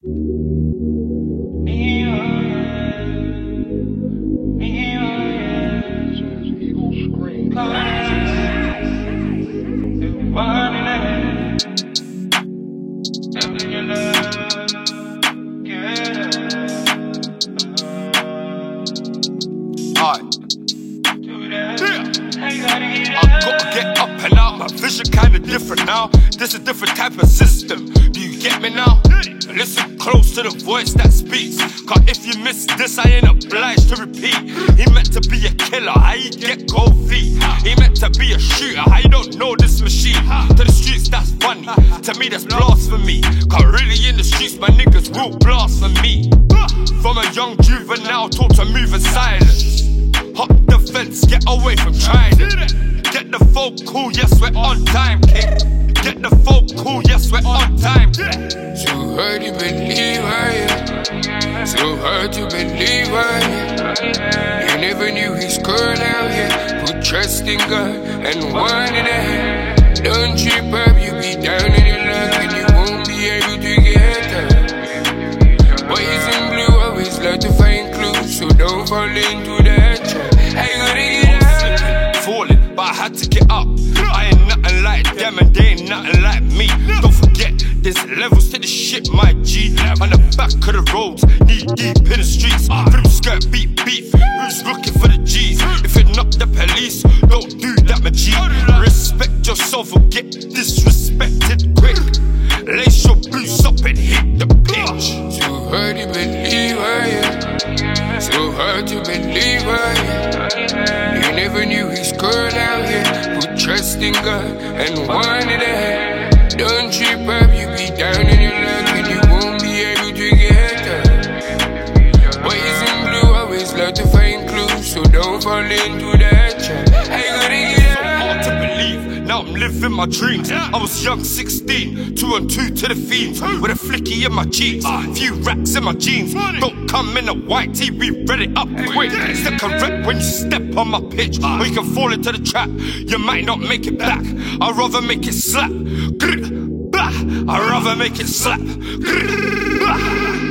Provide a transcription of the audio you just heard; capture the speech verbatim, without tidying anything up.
Vision kinda different now. This a different type of system. Do you get me now? Listen close to the voice that speaks. Cause if you miss this, I ain't obliged to repeat. He meant to be a killer, how you get cold feet. He meant to be a shooter, how you don't know this machine. To the streets, that's funny. To me, that's blasphemy. Cause really in the streets, my niggas will blast for me. From a young juvenile, taught to move in silence. Hop the fence, get away from trying it. Get the folk cool, yes, we're on time, kid. Get the folk cool, yes, we're on time, kid. So hard to believe I am. So hard to believe I am. You never knew his curl out here. Put trust in God and one in a hand. Don't trip up, you be down in your luck and you won't be able to get up. Boys in blue always love to find clues, so don't fall into that trap. I gotta get out. Falling, but I had to get up. I ain't nothing like them and they ain't nothing like me. Don't forget, there's levels to the shit, my G. On the back of the roads, knee deep in the streets. Through skirt, beat, beef. Who's looking for the G's? If you're not the police, don't do that, my G. Respect yourself or get disrespected quick. Lace your boots up and hit the pitch. So hard to believe I am. So hard to believe I am. You never knew his curl out here. Put trust in God and one in a hand. Don't trip up, you be down in your luck and you won't be able to get up. Boys in blue always love to find clues, so don't fall into that trap. I gotta get out. So hard to believe, now I'm living my dreams. I was young, sixteen, two and two to the fiends. With a flicky in my cheeks, few racks in my jeans. Don't come in a white tee, we read it up quick. Step correct when you step on my pitch, or you can fall into the trap. You might not make it back, I'd rather make it slap. I'd rather make it slap.